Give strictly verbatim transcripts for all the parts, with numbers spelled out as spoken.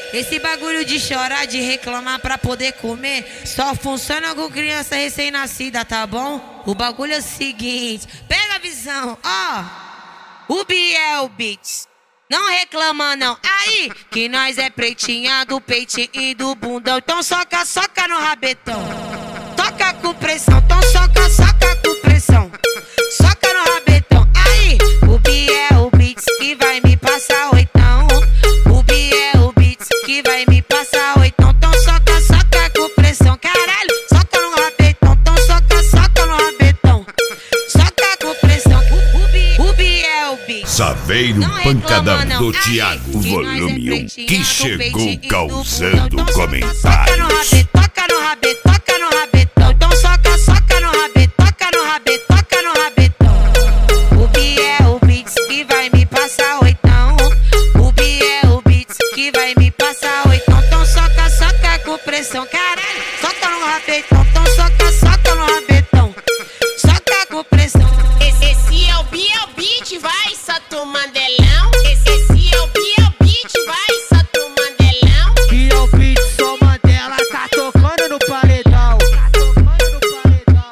Esse bagulho de chorar, de reclamar pra poder comer, só funciona com criança recém-nascida, tá bom? O bagulho é o seguinte, pega a visão, ó. O Biel Beats, não reclama não. Aí, que nós é pretinha do peitinho e do bundão. Então soca, soca no rabetão. Toca com pressão, então soca, soca com pressão. Soca no rabetão. Aí, o Biel Beats que vai me passar oitão. O Biel Beats que vai me passar oitão. Então soca, soca com pressão. Caralho, soca no rabetão. Então soca, soca no rabetão. Soca com pressão. O, o, Bi, o Biel Beats. Saveiro Pancadão do Thiago Volume um, que chegou causando comentários. Toca no rabetão, toca no rabetão, toca no rabetão. Então soca, soca no rabetão, toca no rabetão, toca no rabetão. O Biel Beats que vai me passar oitão. O Biel Beats que vai me passar oitão. Então soca, soca com pressão. Caralho, soca no rabetão. Então soca, soca no rabetão. Soca com pressão. Esse, esse é o Biel Beats, vai, Sato Mandelão. Esse, esse é o Biel Beats, vai, Sato Mandelão. Biel Beats, sou Mandela, tá tocando no paredão. Tá tocando no paredão.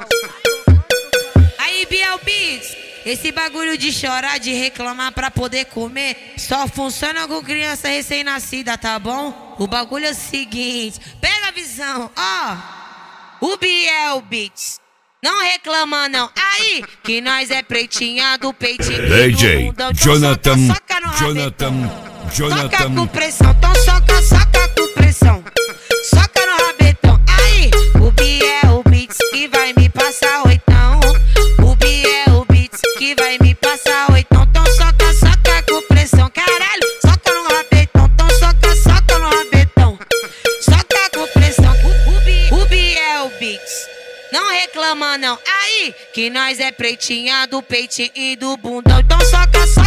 Aí, Biel Beats, esse bagulho de chorar, de reclamar pra poder comer, só funciona com criança recém-nascida, tá bom? O bagulho é o seguinte, pega a visão, ó. O Biel Beats, não reclama não. Aí, que nós é pretinha do peitinho e D J do bundão. Então Jonathan, soca, soca no Jonathan, rabetão. Jonathan. Soca com pressão, então soca, soca com pressão. Soca no rabetão. Aí, o Biel Beats que vai me passar oitão. O Biel Beats que vai me passar oitão. Então soca, soca com pressão. Caralho, soca no rabetão. Então soca, soca no rabetão. Soca com pressão. O, o, Bi, o Biel Beats, não reclama não. Aí, que nós é pretinha do peitinho e do bundão. Então soca, soca.